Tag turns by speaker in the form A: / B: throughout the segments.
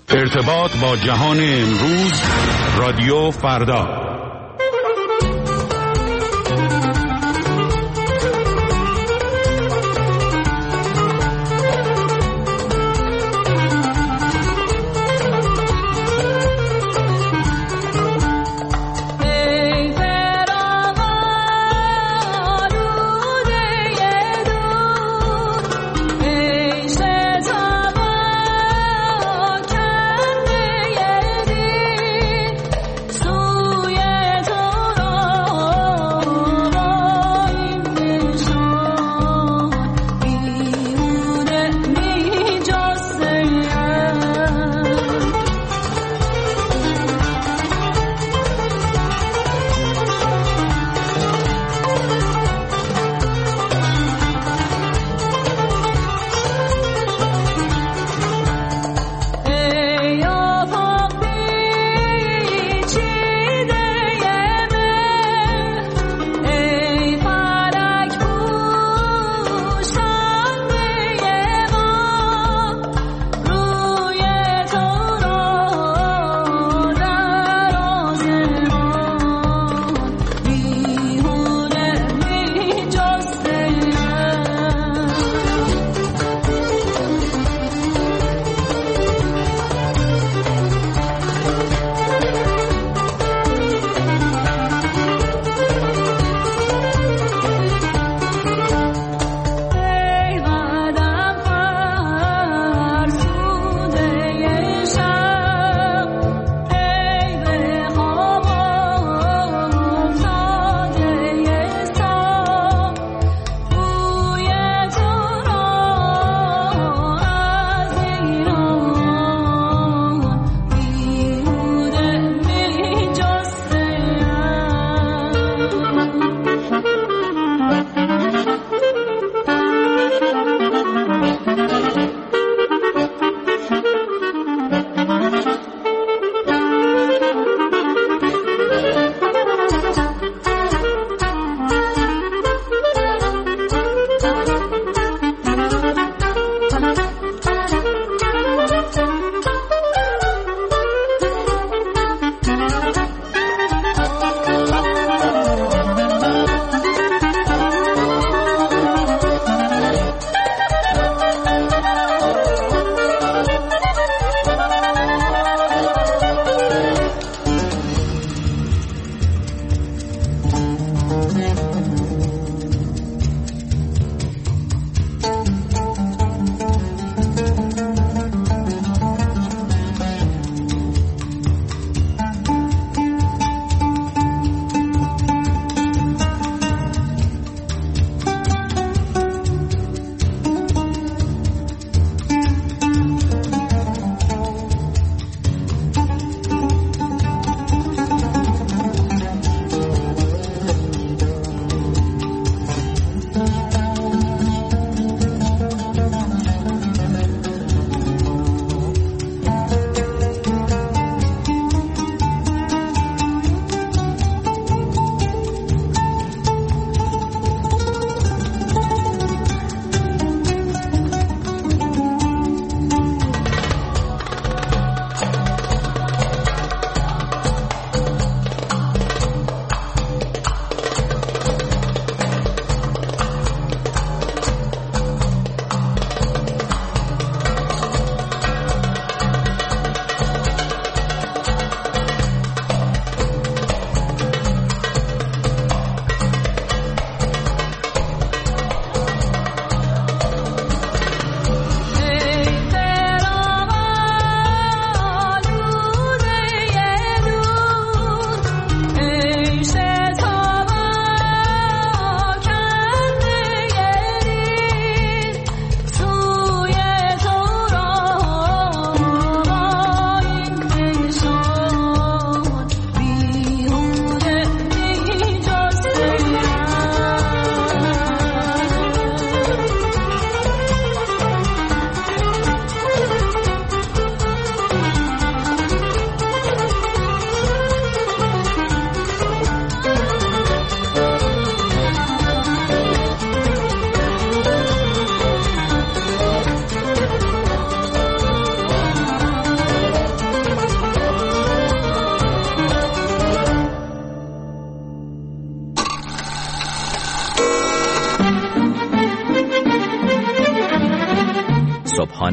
A: ارتباط با جهان امروز، رادیو فردا.
B: سوی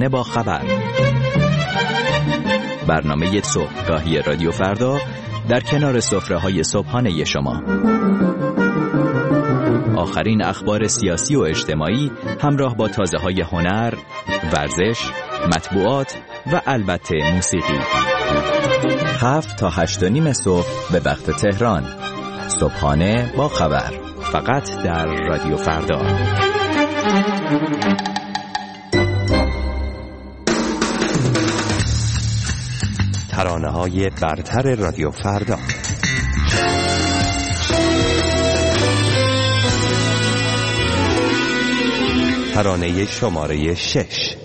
B: صبحانه با خبر، برنامه صبحگاهی رادیو فردا در کنار سفره‌های صبحانه شما. آخرین اخبار سیاسی و اجتماعی همراه با تازه‌های هنر، ورزش، مطبوعات و البته موسیقی. 7 تا 8:30 صبح به وقت تهران. صبحانه با خبر، فقط در رادیو فردا. ترانه‌های برتر رادیو فردا. ترانه شماره 6.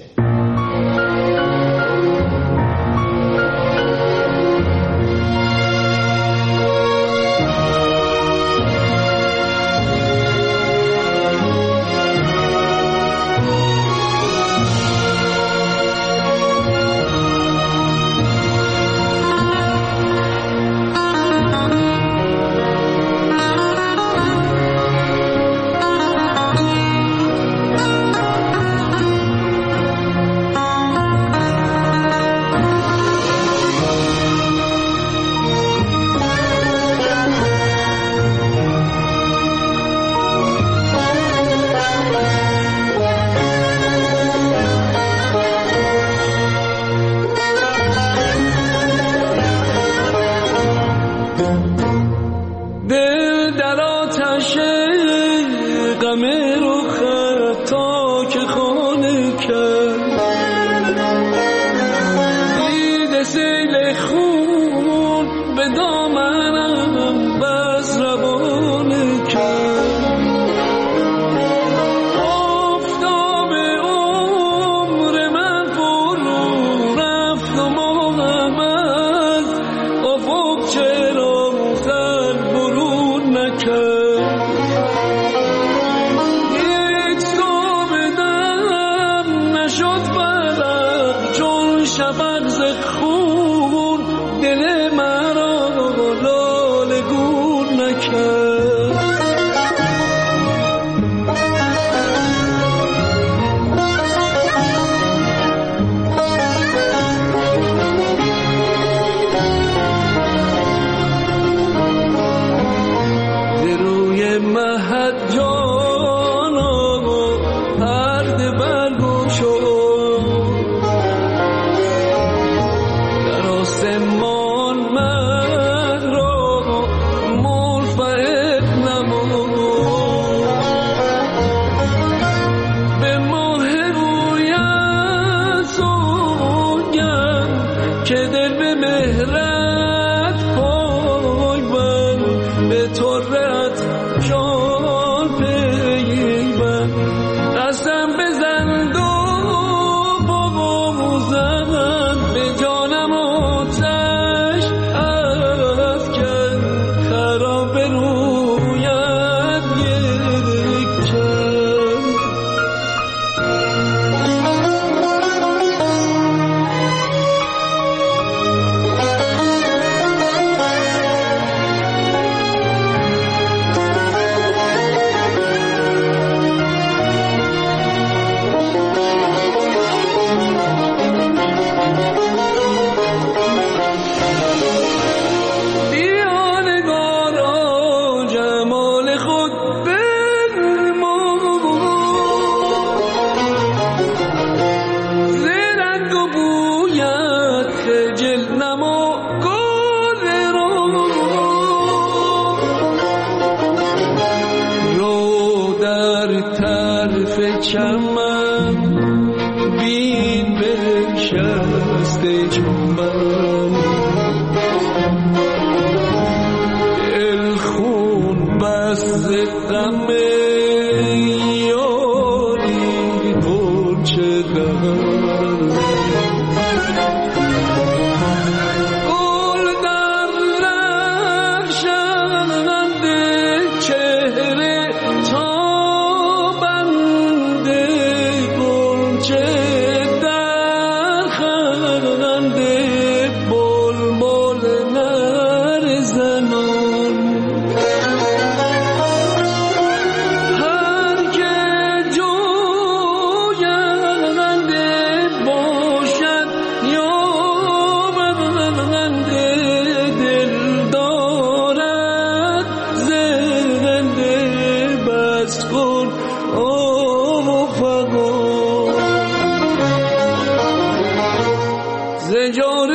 C: جار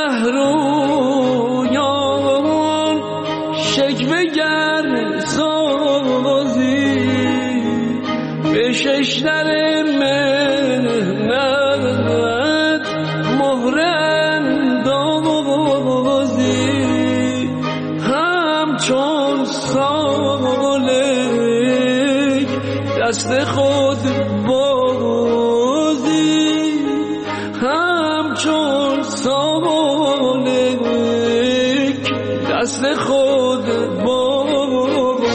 C: مهرویان شکوه گر سازی به ششتر مهنت مهر اندازی همچون سالک دست خود بازی همچون سالک دست خود بازی.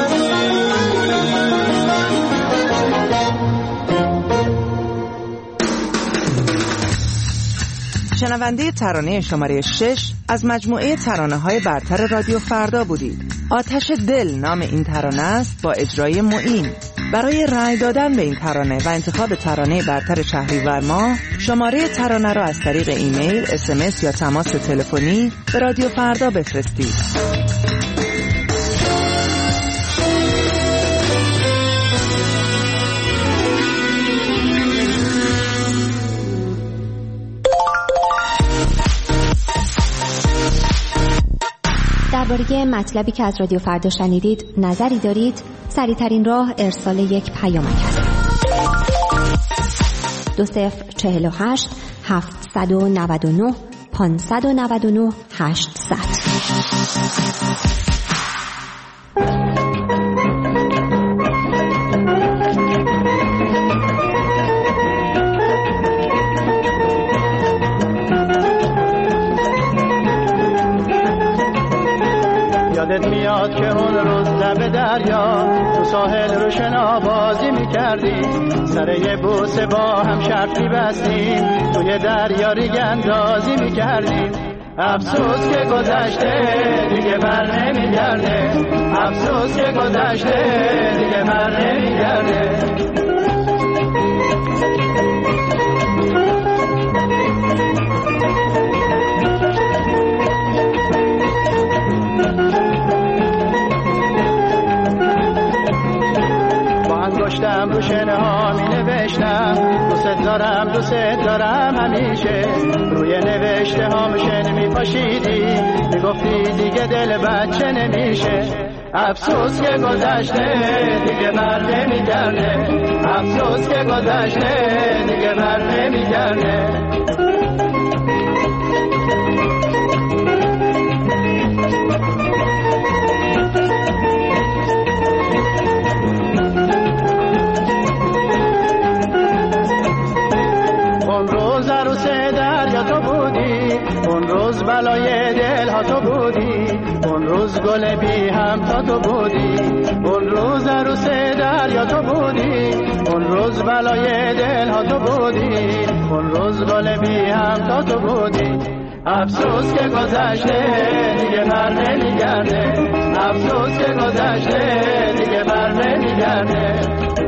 D: شنونده ترانه شماره 6 از مجموعه ترانه‌های برتر رادیو فردا بودید. آتش دل نام این ترانه است با اجرای معین. برای رأی دادن به این ترانه و انتخاب ترانه برتر شهریور ماه شماره ترانه را از طریق ایمیل، SMS یا تماس تلفنی به رادیو فردا بفرستید.
E: درباره مطلبی که از رادیو فردا شنیدید نظری دارید؟ سریع‌ترین راه ارسال یک پیامک است. 2048 799 599 800.
F: یادت میاد که اون روز لب دریا تو ساحل رو شنابازی میکردی، سر یه بوسه با هم شرطی بستیم، توی دریا ریگ اندازی میکردیم. افسوس که گذشته دیگه بر نمیگرده، افسوس که گذشته دیگه بر نمیگرده. انگشتم رو شنه ها می نوشتم دوست دارم دوست دارم همیشه، روی نوشته ها مشن می پاشیدی می گفتی دیگه دل بچه نمیشه. افسوس که گذشته دیگه بر نمیگرده، افسوس که گذشته دیگه بر نمیگرده. اون روز بلای دل ها تو بودی، اون روز گل بی هم تا تو بودی، اون روز عروس دریا تو بودی، اون روز بلای دل ها تو بودی، اون روز گل بی هم تا تو بودی. افسوس که گذشته دیگه بر نمیگرده، افسوس که گذشته دیگه بر نمیگرده.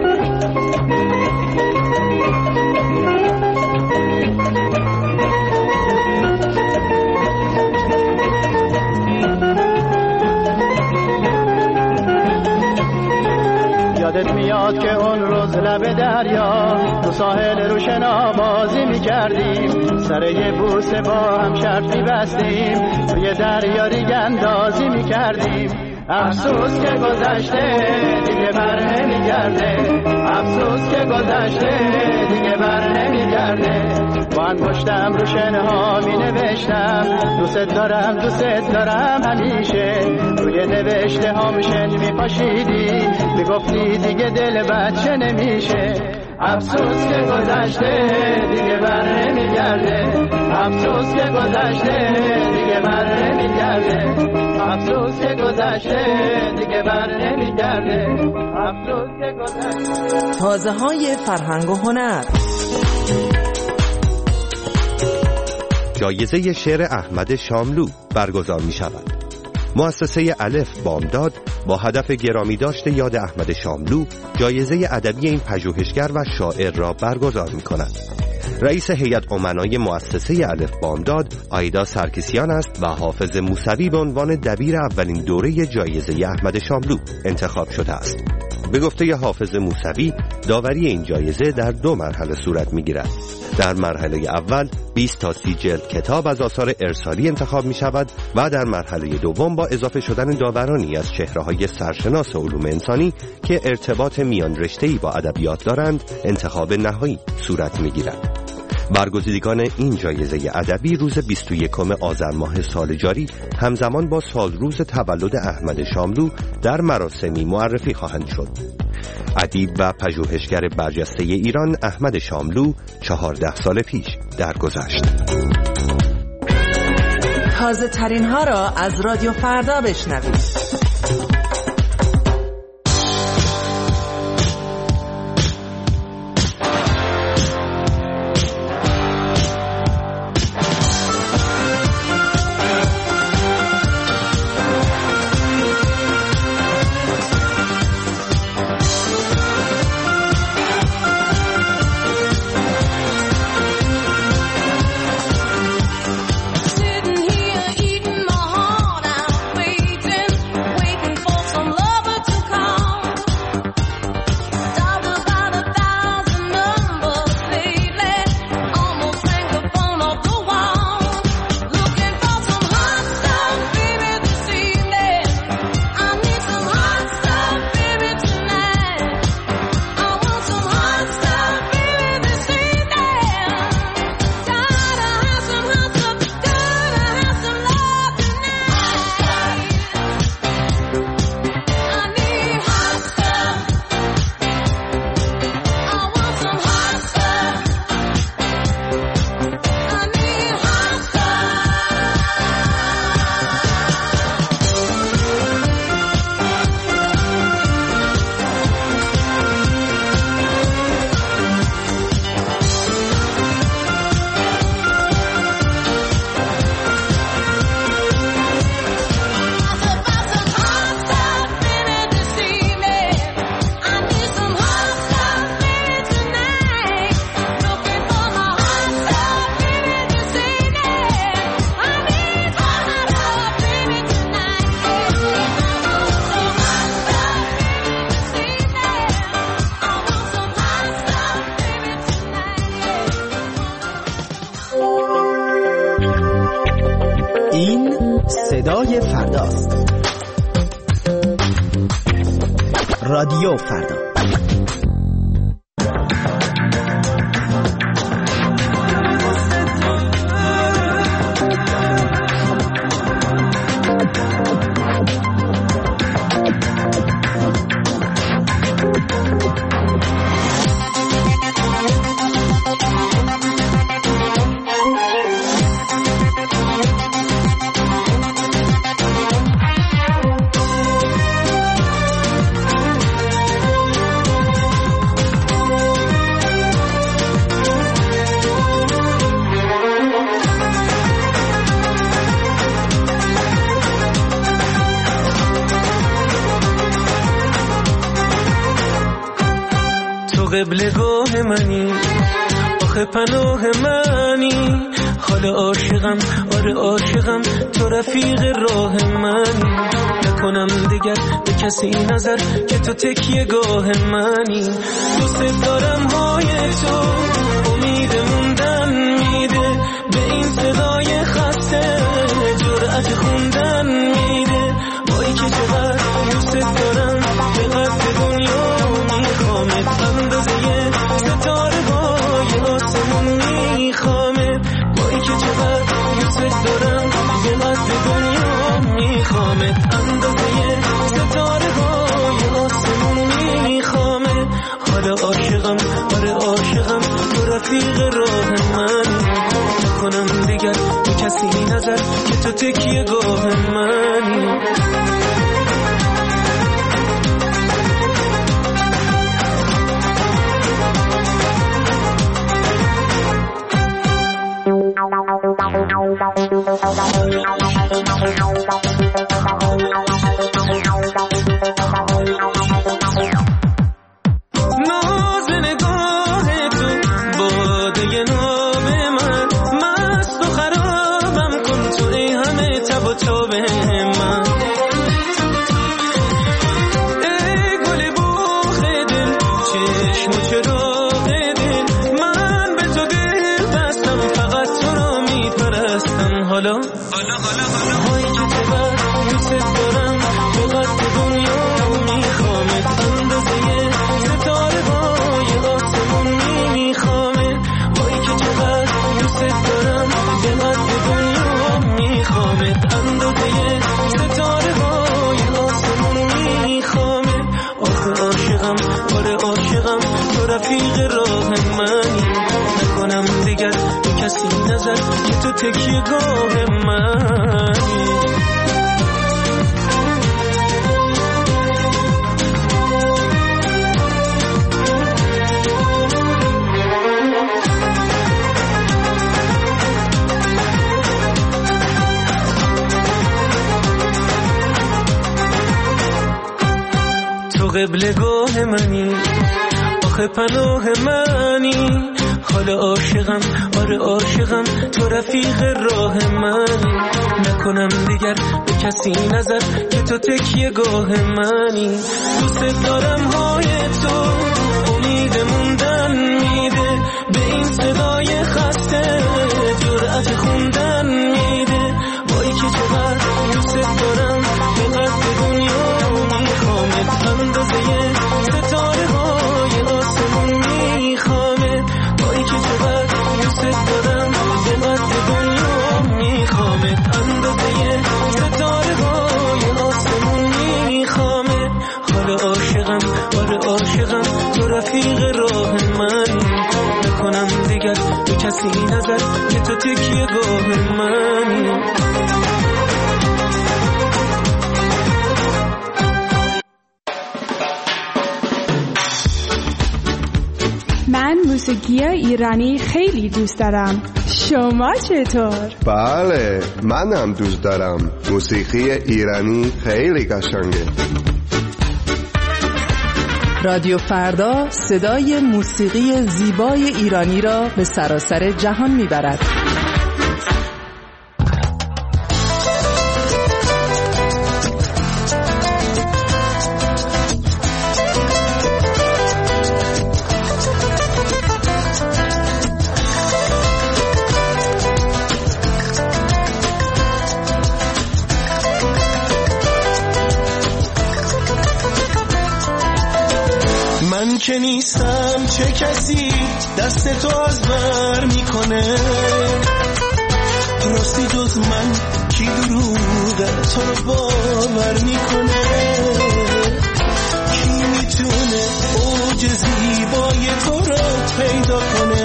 F: یادت میاد که اون روز لب دریا تو ساحل رو شنابازی میکردیم، سر یه بوسه با هم شرطی بستیم، توی دریا ریگ اندازی میکردیم. افسوس که گذشته دیگه بر نمیگرده، افسوس که گذشته دیگه بر نمیگرده. با انگشتم رو شنه ها می نوشتم دوست دارم دوست دارم همیشه، روی نوشته ها مشن می پاشیدی می گفتی دیگه دل بچه نمیشه. افسوس که گذشته دیگه بر نمیگرده، افسوس که گذشته دیگه بر نمیگرده، افسوس که گذشته دیگه بر نمیگرده، افسوس که گذشته.
D: تازه های فرهنگ و هنر.
G: جایزه شعر احمد شاملو برگزار می شود. مؤسسه الف بامداد با هدف گرامی داشته یاد احمد شاملو جایزه ادبی این پژوهشگر و شاعر را برگزار می کند. رئیس هیئت امنای مؤسسه الف بامداد آیدا سرکسیان است و حافظ موسوی به عنوان دبیر اولین دوره جایزه احمد شاملو انتخاب شده است. به گفته حافظ موسوی داوری این جایزه در 2 مرحله صورت می‌گیرد. در مرحله اول 20 تا 30 جلد کتاب از آثار ارسالی انتخاب می شود و در مرحله دوم با اضافه شدن داورانی از چهره‌های سرشناس علوم انسانی که ارتباط میان رشته‌ای با ادبیات دارند انتخاب نهایی صورت می گیرد. برگزیدگان این جایزه ادبی روز 21 آذر ماه سال جاری همزمان با سالروز تولد احمد شاملو در مراسمی معرفی خواهند شد. ادیب و پژوهشگر برجسته ایران احمد شاملو 14 سال پیش درگذشت.
D: تازه ترین ها را از رادیو فردا بشنوید.
H: این صدای فرداست. رادیو فردا.
C: قبلگاه منی، آخه پناه منی، حال عاشقم، آره عاشقم، تو رفیق راه منی، نکنم دیگر به کسی نظر که تو تکیه گاه منی، دوست دارم های تو، امید موندن میده، به این صدای خسته جرأت خوندن میده، وای که چقدر دوست دارم، به قصد دنیا میخوامت، اندازه ستاره های آسمون میخوامت، وای که چقدر دوست دارم، به قصد دنیا میخوامت، اندازه ستاره های آسمون میخوامت، حالا عاشقم، آره عاشقم، تو رفیق راه منی، نکنم دیگر به کسی نظر که تو تکیه گاه منی. ناز نگاه تو باده ناب من، مست و خرابم کن تو ای همه تب و تاب من، ای گل حالا هایی که چقدر دوست دارم چقدر دنیا میخوامت اندازه ستاره های آسمون میخوامت هایی که چقدر دوست دارم چقدر دنیا میخوامت اندازه ستاره های آسمون میخوامت آخه عاشقم آره عاشقم تو رفیق راه منی نکنم دیگر به کسی نظر که تو تکیه گاه منی تو قبلگاه منی آخه پناه منی حالا عاشقم آره عاشقم تو رفیق راه منی نکنم دیگر به کسی نظر که تو تکیه گاه منی دوست دارم های تو امید موندن میده به این صدای خسته جرأت خوندن میده وای که چقدر دوست دارم چقدر دنیا میخوامت اندازه ستاره های آسمون میخوامت وای که چقدر دوست دارم چقدر دنیا میخوامت اندازه ستاره های آسمون میخوامت حالا عاشقم آره عاشقم تو رفیق راه منی نکنم دیگر به کسی نظر که تو تکیه گاه منی
I: من موسیقی ایرانی خیلی دوست دارم. شما چطور؟
J: بله منم دوست دارم. موسیقی ایرانی خیلی قشنگه.
D: رادیو فردا صدای موسیقی زیبای ایرانی را به سراسر جهان میبرد.
C: من که نیستم چه کسی دست تو از بر میکنه راستی جز من کی دروغ تو رو باور میکنه کی میتونه اوج زیبای تو رو پیدا کنه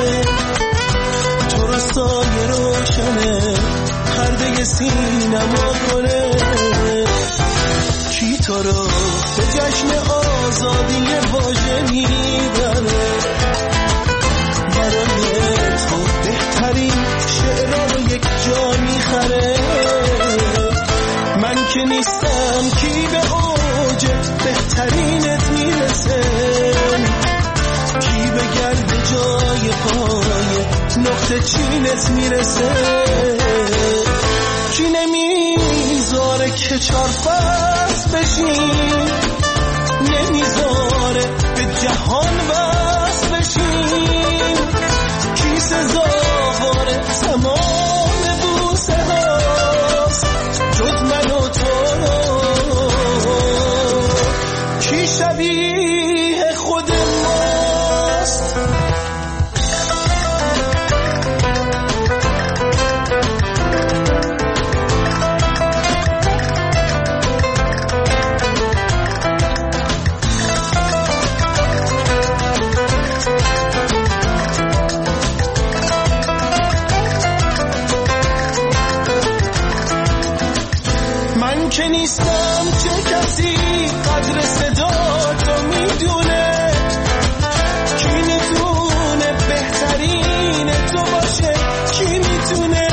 C: تو رو سایه روشنه پرده سینما کنه کی تو رو به جشن آزادی واژه میبره برای تو بهترین شعرها رو یک جا میخره من که نیستم کی به اوج بهترینت میرسه کی به گرد جای پای نقطه چینت میرسه کی نمیذاره که چار فصل بشین نمیذاره به جهان بس بشین کی سزاوار تمام بوسه هاست جز من و تو کی شبیه خود ماست که نیستم چه کسی قدر صدا تو میدونه کی میتونه بهترین تو باشه کی میتونه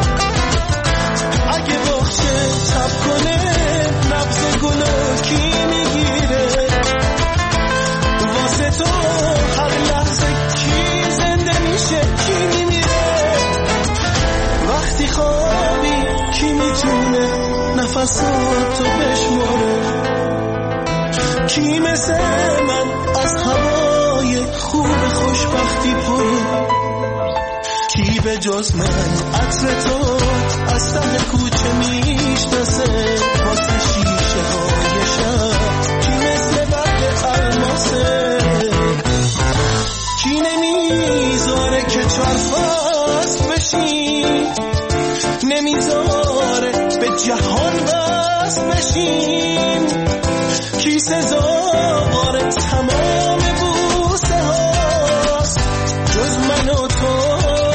C: اگه باشه تب کنه نبض گلو کی میگیره واسه تو هر لحظه کی زنده میشه کی میمیره وقتی خوابی کی میتونه نفساتو بشماره کی مثل من از هوای خوب خوشبختی پره کی به جز من عطر تو از ته کوچه میشناسه واسه شیشه های شب کی مثل برق الماسه کی نمیذاره که 4 فصل بشیم نمیذاره به جهان وصل بشیم کی سزاوار تمام بوسه هاست جز من و تو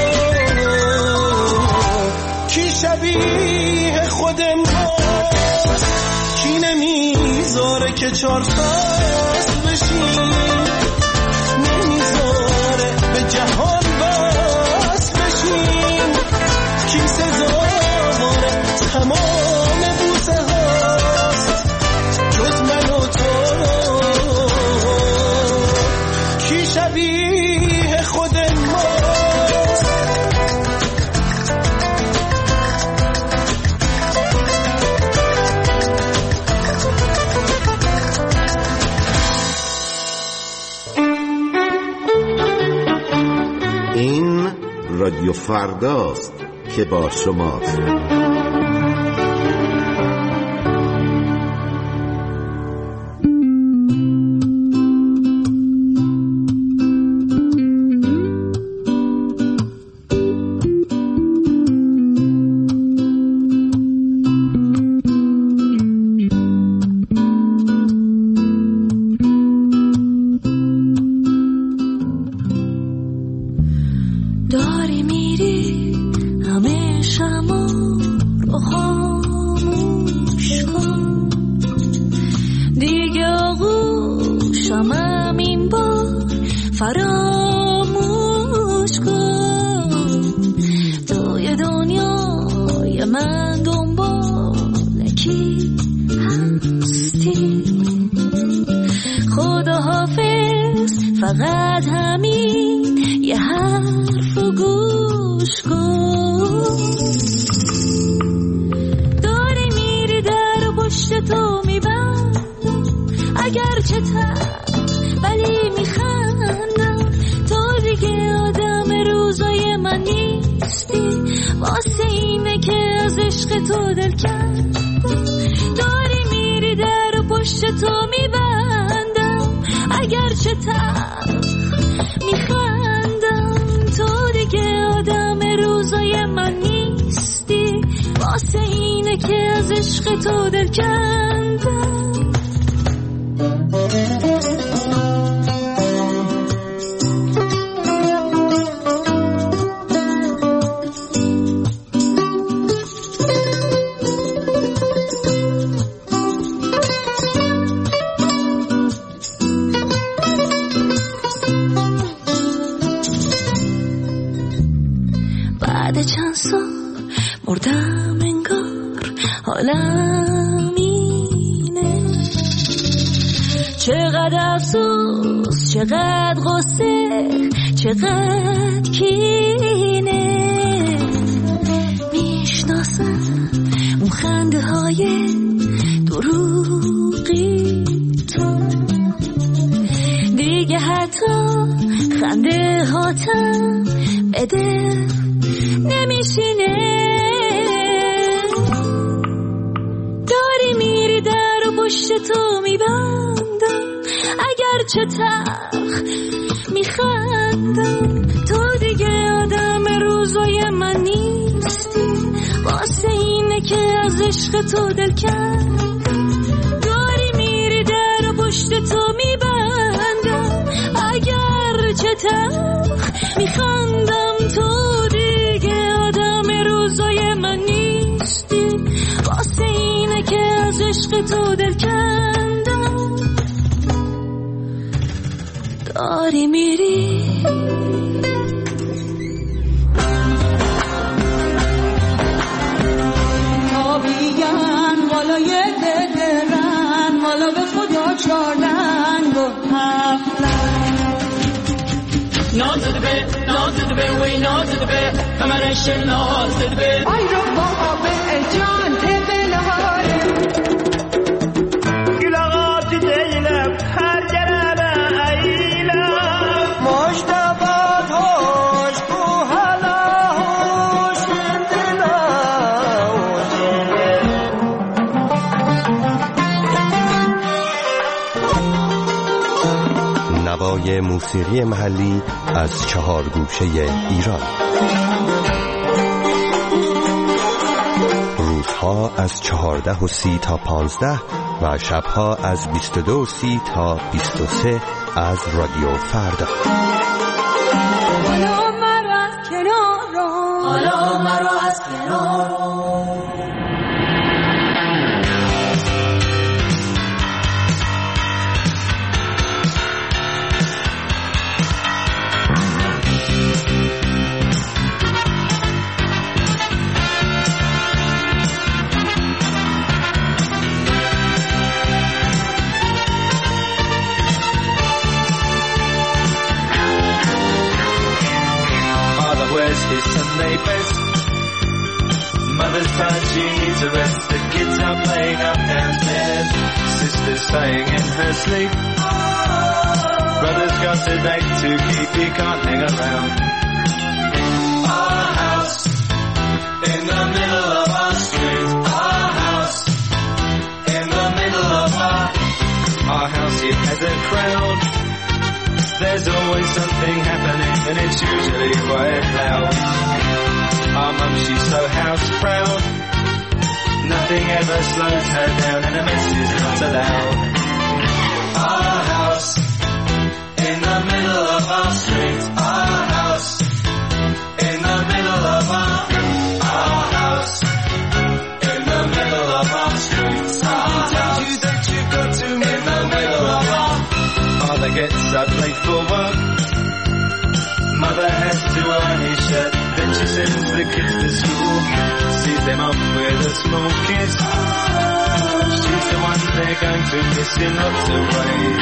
C: کی شبیه خود ماست کی نمیذاره که 4 فصل بشیم نمیذاره به جهان وصل بشیم کی سزاوار تمام بوسه هاست جز من و تو کی شبیه خود ماست
K: این رادیو فرداست که با شماست.
L: داری میری همه شما رو خاموش کن دیگه آغوشم این بار فراموش کن توی دنیای من دنبال کی هستی خدا حافظ فقط همین یه حرف و گوش کن داری میری در و پشت تو میبندم اگر چه ولی میخندم تو دیگه آدم روزای من نیستی واسه اینه که از عشق تو دل کردم داری میری در و پشت تو میبندم اگر چه میخندم تو دیگه آدم روزای من نیستی واسه اینه که از عشق تو دل کندم بعد چند سال مردم انگار حالم اینه چقدر افسوس چقدر غصه چقدر کینه میشناسم اون خنده های دروغی تو دیگه حتی خنده هاتم بده نمیشینه داری میری در و پشت تو میبندم اگر چه میخندم تو دیگه آدم روزای من نیستی واسه اینه که از عشق تو دل کردم داری میری در و پشت تو میبندم اگر چه میخندم تو دیگه آدم روزای من نیستی واسه اینه که از عشق تو دل کندم داری میری
M: آبیگن والا یه دلرن والا به خدا 4 لنگ و 7 لنگ
N: نازده به وی نازده به کمرش نازده به
M: آی رو با به جان تبه نهاره
N: گلاغات دیلم هر جرابه ایلم
M: مشتبات هاش بو حلا
G: انتخاب‌های موسیقی محلی از 4 گوشه ایران. روزها از 14:30 تا 15 و شبها از 22:30 تا 23 از رادیو فردا.
M: حالا مرا از کنار رو، حالا مرا از کنار رو.
C: His Sunday best. Mother's tired, she needs a rest. The kids are playing up downstairs. Sister's sighing in her sleep. Brother's got a date to keep, he can't hang around. Our house in the middle of our street. Our house in the middle of our house, it has a crowd. There's always something happening and it's usually quite loud. Our mum, she's so house proud. Nothing ever slows her down and a mess is not allowed. Our house in the middle of our street. Our house in the middle of our house in the middle of our street. Our tells you that you've got to in the middle of our father gets up late for work. Mother has to iron his shirt. Then she sends the kids to school. Sees them off with a small kiss. She's the one they're going to miss in lots of ways.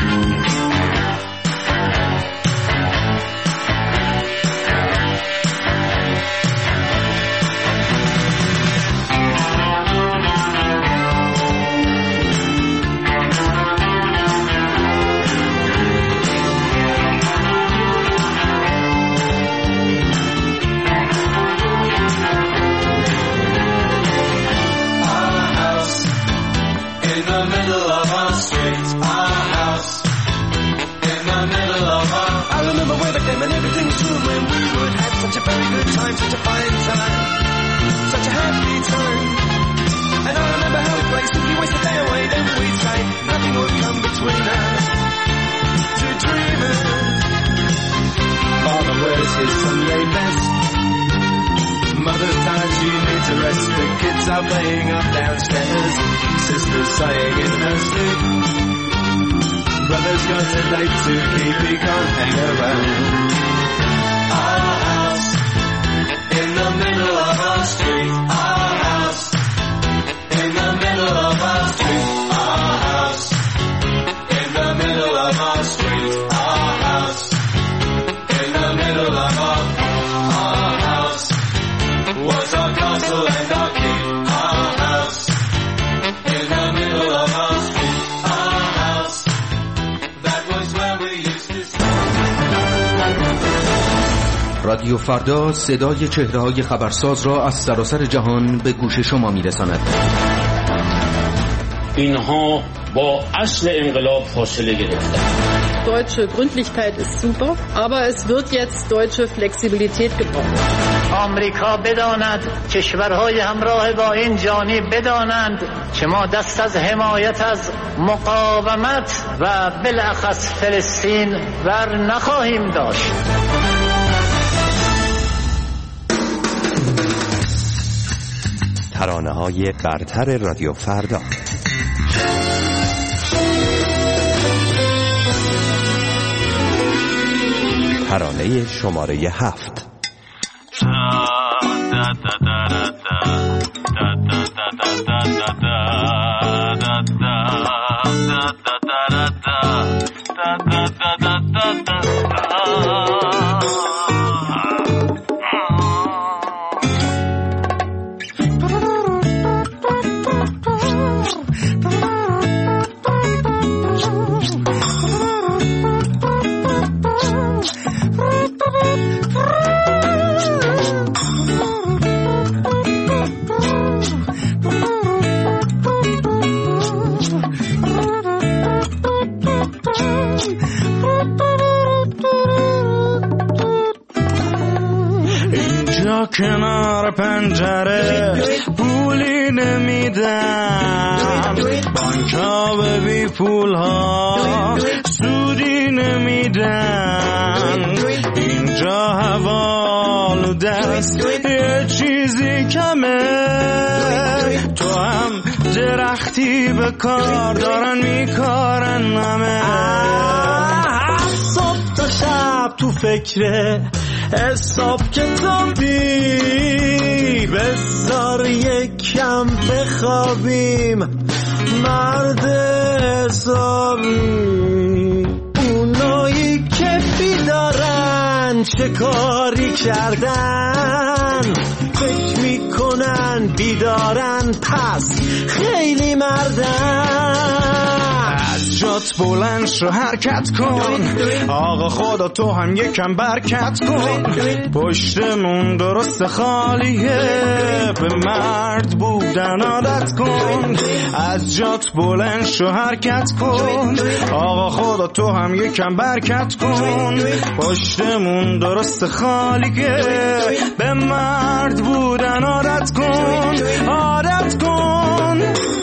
C: Such a fine time, such a happy time. And I remember how we played, simply waste a day away, then we'd say nothing would come between us. To dreamers, Father wears his Sunday best. Mother's tired, she needs a rest. The kids are playing up downstairs. Sister's sighing in her sleep. Brother's got a date to keep, he can't hang around. Our house in the middle of our street. Our house in the middle of our street. Our house in the middle of our street. Our house in the middle of our house was our castle and our king. Our house in the middle of our street. Our house, that was where we used to stay.
O: رادیو فردا صدای چهره‌های خبرساز را از سراسر جهان به گوش شما می‌رساند.
P: اینها با اصل انقلاب فاصله گرفتند.
Q: Deutsche Gründlichkeit ist super, aber es wird jetzt deutsche Flexibilität gebraucht.
R: آمریکا بداند، کشورهای همراه با این جانی بدانند که ما دست از حمایت از مقاومت و بالاخص فلسطین ور نخواهیم داشت.
G: ترانه‌های برتر رادیو فردا. ترانه شماره 7.
C: کنار پنجره پولی نمیدن، بانک‌ها به بی پول‌ها سودی نمیدن، اینجا هوا و دست یه چیزی کمه، تو هم درختی به کار دارن میکارن همه. صبح تا شب تو فکره حساب کتابی، بذار یکم بخوابیم مرد حسابی. اونایی که بیدارن چه کاری کردن، فکر میکنن بیدارن پس خیلی مردن. از جات بلند شو حرکت کن، آقا خدا تو هم یکم برکت کن، پشتمون درست خالیه به مرد بودن عادت کن. از جات بلند شو حرکت کن، آقا خدا تو هم یکم برکت کن، پشتمون درست خالیه به مرد بودن عادت کن، عادت کن.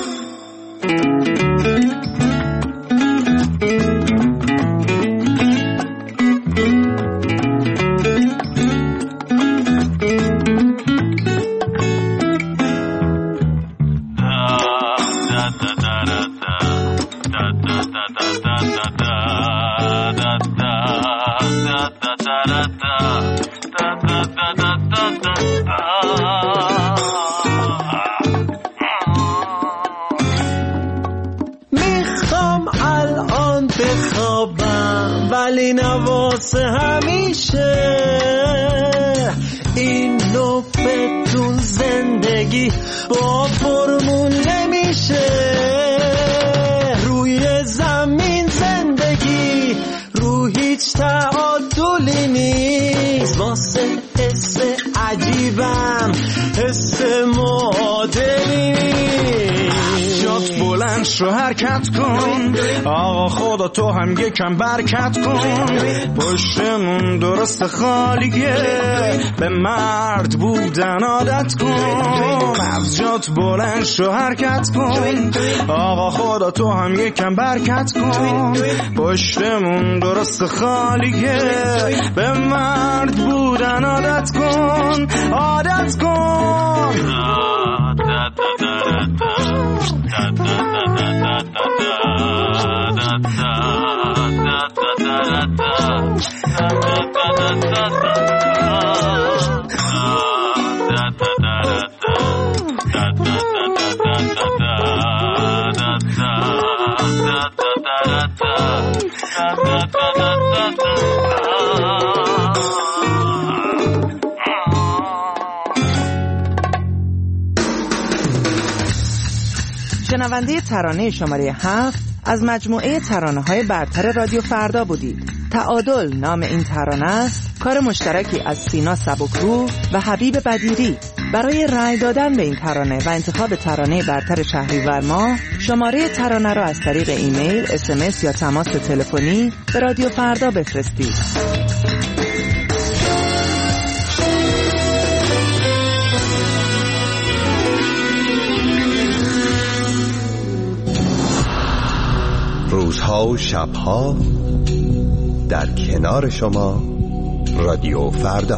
C: میخوام الان بخوابم ولی نواسه همیشه، این نوبتون زندگی با فرمون نمیشه. روی زمین زندگی رو هیچ تعادلی نیست، واسه حس عجیبم حس معادلی نیست. جات بلند شو حرکت کن، آقا خدا تو هم یکم برکت کن، پشتمون درست خالیه به مرد بودن عادت کن. از جات بلند شو حرکت کن، آقا خدا تو هم یکم برکت کن، پشتمون درست خالیه به مرد بودن عادت کن، عادت کن.
D: شنونده ترانه شماره 7 از مجموعه ترانه‌های برتر رادیو فردا بودید. تعادل نام این ترانه است، کار مشترکی از سینا سبکرو و حبیب بدیری. برای رأی دادن به این ترانه و انتخاب ترانه برتر شهریور ماه، شماره ترانه را از طریق ایمیل، SMS یا تماس تلفنی به رادیو فردا بفرستید.
G: روزها و شبها در کنار شما رادیو فردا.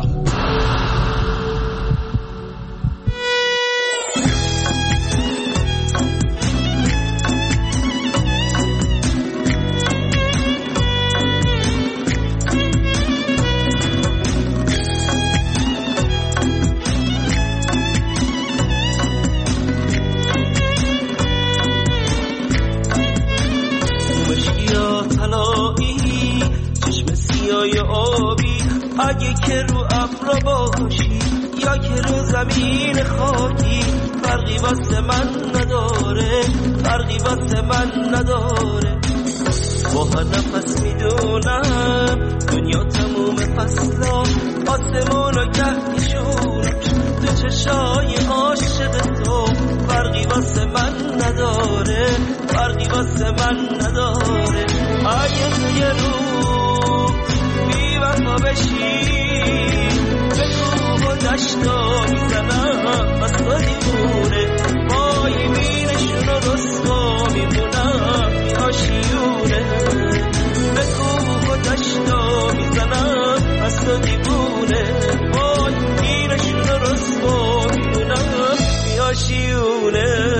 C: اگه که رو ابرا باشی یا که رو زمین خاکی، فرقی واسه من نداره، فرقی واسه من نداره. با هر نفس میدونم دنیا تموم فصلا، آسمون و کهکشونش تو چشای عاشق تو، فرقی واسه من نداره، فرقی واسه من نداره. اگه تو یه رو بی وفا بشی بگو و دشتا میزنم از تو دیوونه وای میرشون و رسوا میمونم بی آشیونه به کوه و دشتا میزنم از تو دیوونه وای میرشون و رسوا میمونم بی آشیونه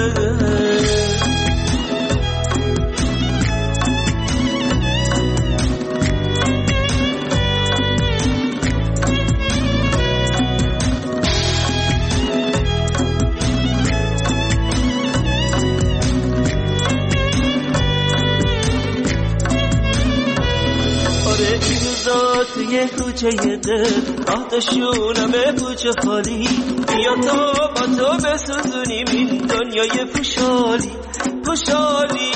C: یه کوچه دل آتشونمه کوچه خالی بیا تا با تو بسوزونیم این دنیای پوشالی پوشالی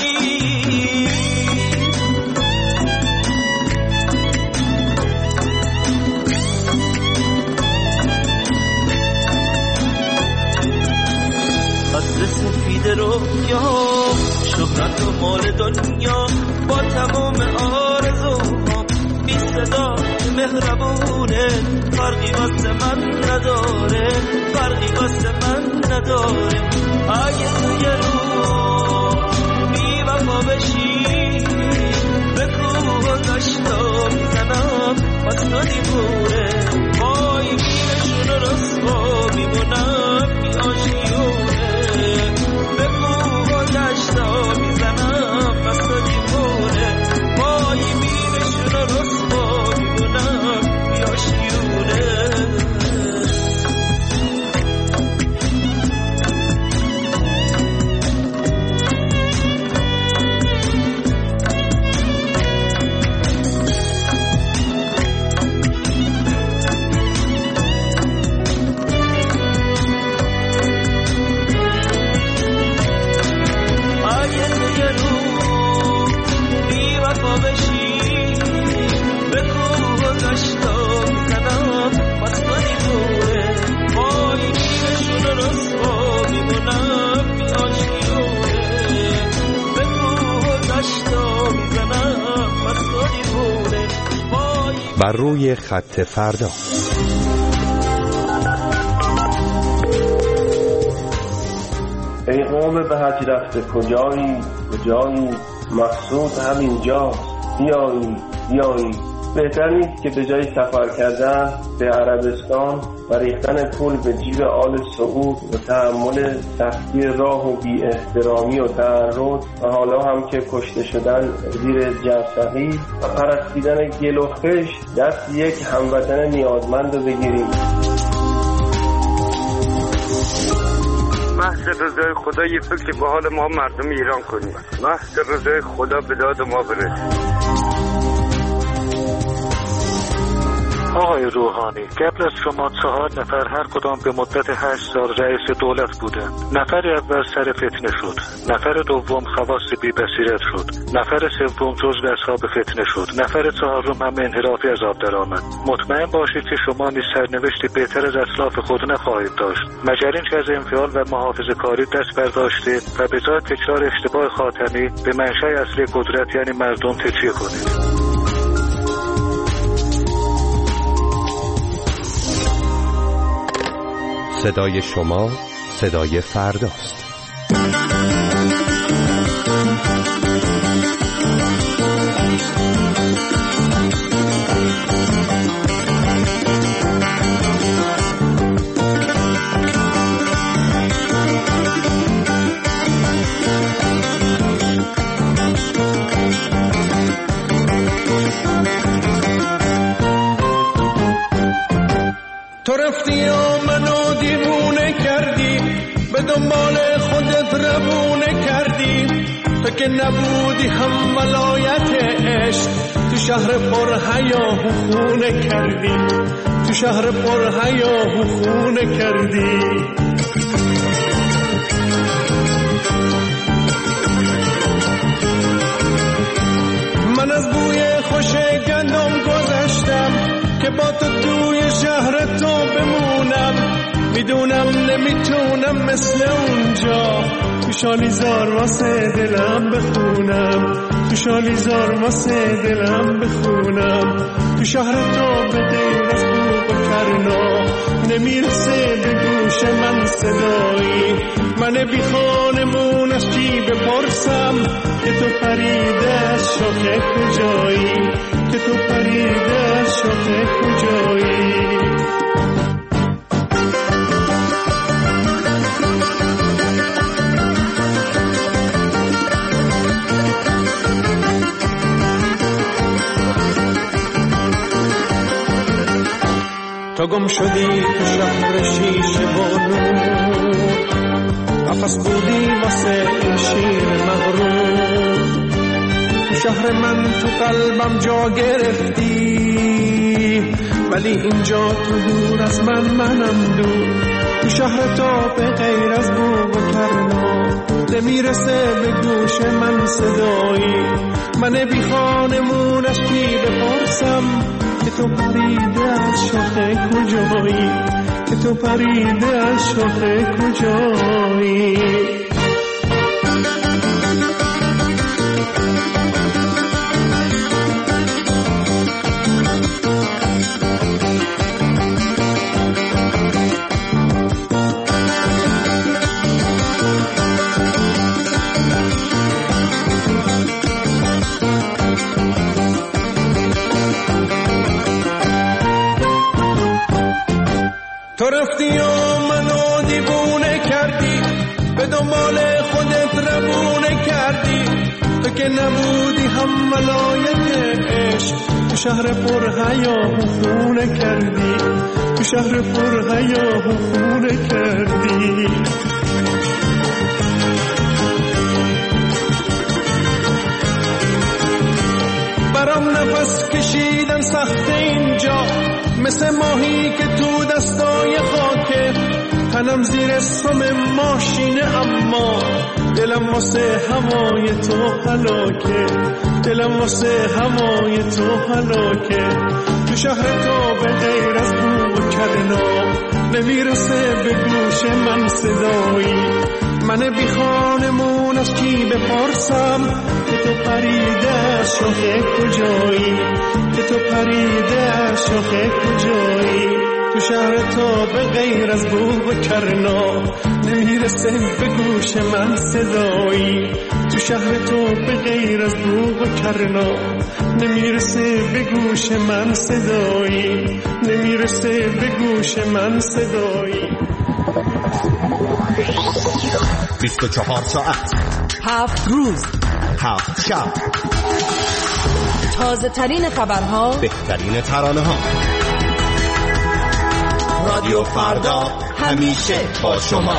C: عطر سفید رویا شهرت و مال دنیا با تمام آرزوها بی صدا مهربونه فرقی واسه من نداره فرقی واسه من نداره اگه توی رو بی وفا بشی به کوه و دشتا میزنم از تو دیوونه وای میرشون و رسوا میمونم بی آشیونه به کوه و دشتا میزنم از تو دیوونه وای میرشون و رسوا میمونم بی آشیونه
G: بر روی خط فردا.
S: ای قوم به حج رفته کجایی کجایی مقصود همینجاست بیایی بهتر نیست که به جای سفر کردن به عربستان و ریختن پول به جیب آل سعود و تحمل سختی راه و بی احترامی و تعرض و حالا هم که کشته شدن زیر جرثقیل و پرستیدن گل و خشت دست یک هموطن نیازمند رو بگیریم.
T: محض رضای خدا یه فکر به حال ما مردم ایران کنیم. محض رضای خدا به داد ما برسید.
U: آقای روحانی، قبل از شما 4 نفر هر کدام به مدت 8 سال رئیس دولت بودند. نفر اول سر فتنه شد، نفر دوم خواص بی بصیرت شد، نفر سوم جزو اصحاب فتنه شد، نفر چهارم هم انحرافی از آب درآمد. مطمئن باشید که شما نیز سرنوشتی بهتر از اسلاف خود نخواهید داشت، مگر اینکه از انفعال و محافظه‌کاری دست برداشتید و به جای تکرار اشتباه خاتمی به منشأ اصلی قدرت یعنی مردم تکیه کنید.
G: صدای شما صدای فرداست.
C: تو رفتی و منو دیوونه کردی، به دنبال خودت روونه کردی، تو که نبودی هم ولایت عشق، تو شهر پر حیاه خونه کردی، تو شهر پر حیاه خونه کردی. من از بوی خوش گندم گذشتم که با تو توی شهر تو بمونم، میدونم نمیتونم مثل اونجا تو شالیزار واسه دلم بخونم، تو شالیزار واسه دلم بخونم، تو شهر تو به غیر از بوق و کرنا نمیرسه به گوش من صدایی من بی خانمون از چی بپرسم که تو پریده از شاخه کجایی که تو پریده از شاخه کجایی تو گم شدی تو شهر شیشه و نور قفس بودی واسه این شیر مغرور تو شهر من تو قلبم جا گرفتی ولی اینجا تو دور از منم دور تو شهر تو به غیر از بوق و کرنا نمیرسه به گوش من صدایی من بی خانمون از کی بپرسم که تو پریده از شاخه کجایی که تو پریده از شاخه کجایی تو رفتی و منو دیوونه کردی به دنبال خودت روونه کردی تو که نبودی هم ولایت عشق تو شهر پر حیا و خونه کردی تو شهر پر حیا و خونه کردی برام نفس کشیدن سخت اینجا مثل ماهی که تو دستای خاکه تنم زیر سم ماشینه اما دلم واسه هوای تو هلاکه دلم واسه هوای تو هلاکه تو شهر تو به غیر از بو و کرنا نمیرسه به گوش من صدایی من بی خانمون از کی بپرسم که تو پریده از شاخه کجایی که تو پریده از شاخه کجایی تو شهر تو به غیر از بوق و کرنا نمیرسه به گوش من صدایی تو شهر تو به غیر از بوق و کرنا نمیرسه به گوش من صدایی نمیرسه به گوش من صدایی
H: 24 ساعت
D: 7 روز
H: 7 شب
D: تازه ترین خبرها
H: بهترین ترانه ها رادیو فردا همیشه با شما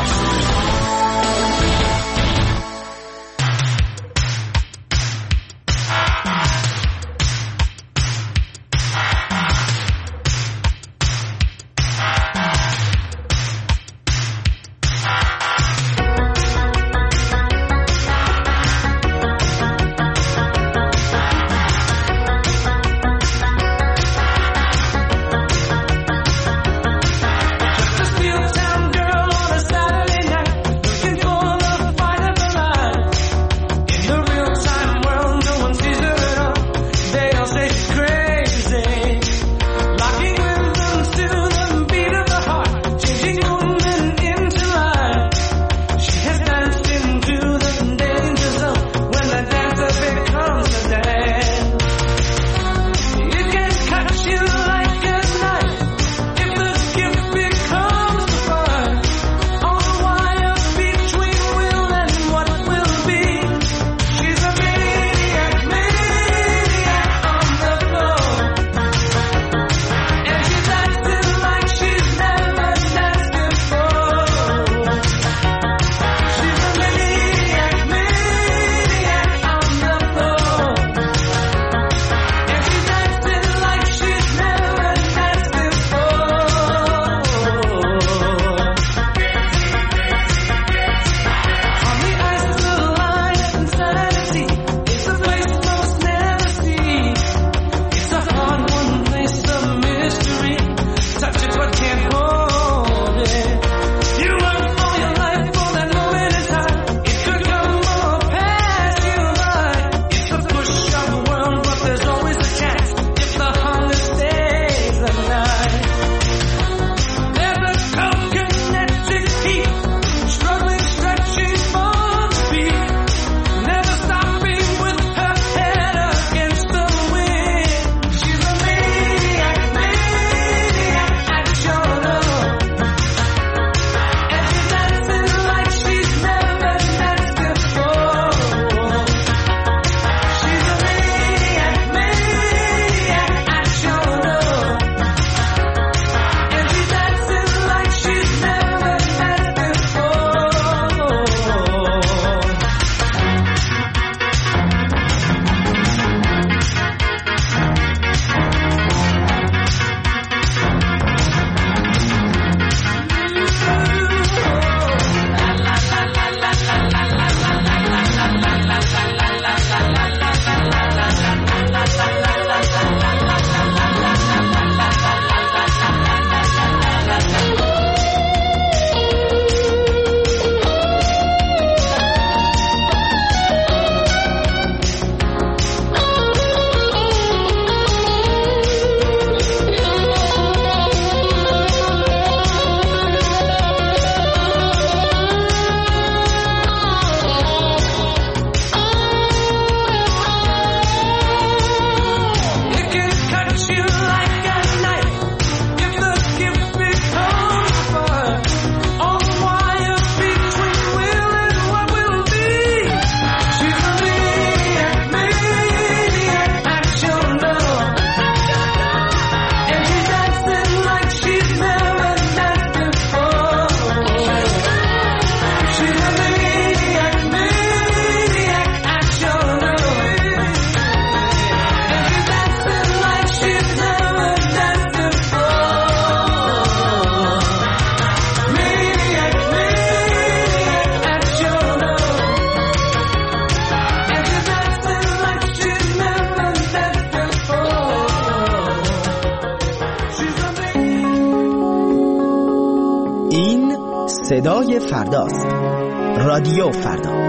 A: صدای فرداست. رادیو فردا.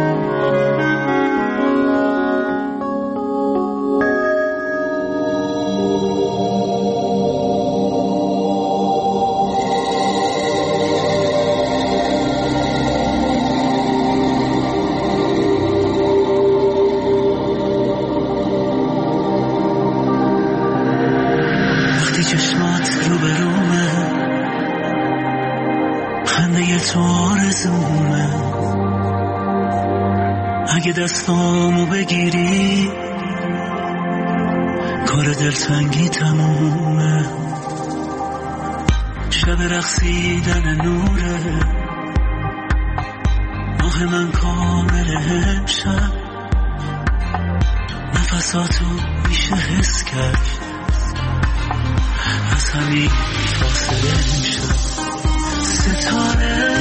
C: اگه دستامو بگیری کار دلتنگی تمومه، شب رقصیدن نوره، ماه من کامله امشب، نفساتو میشه حس کرد، از همین فاصله امشب ستاره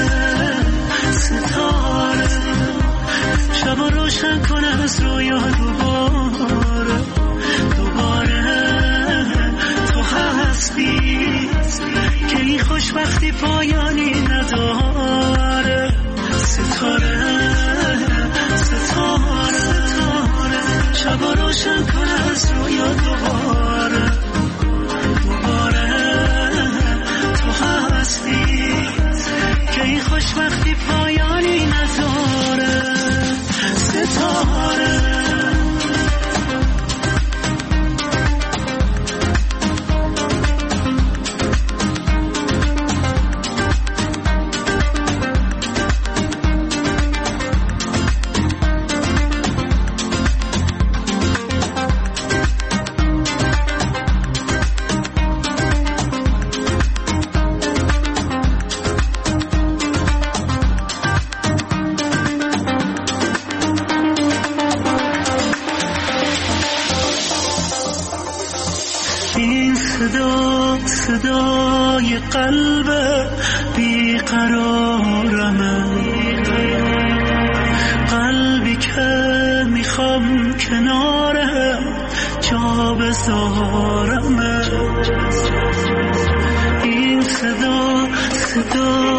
C: ستاره شب روشن کن از رویا دوباره تو هستی که این خوشبختی پایانی نداره، ستاره شب روشن کن از رویا دوباره تو هستی که این خوشبختی پایانی نداره، ستاره صدای قلب بیقرارمه، قلبی که میخوام کناره جا بذارمه، این صدای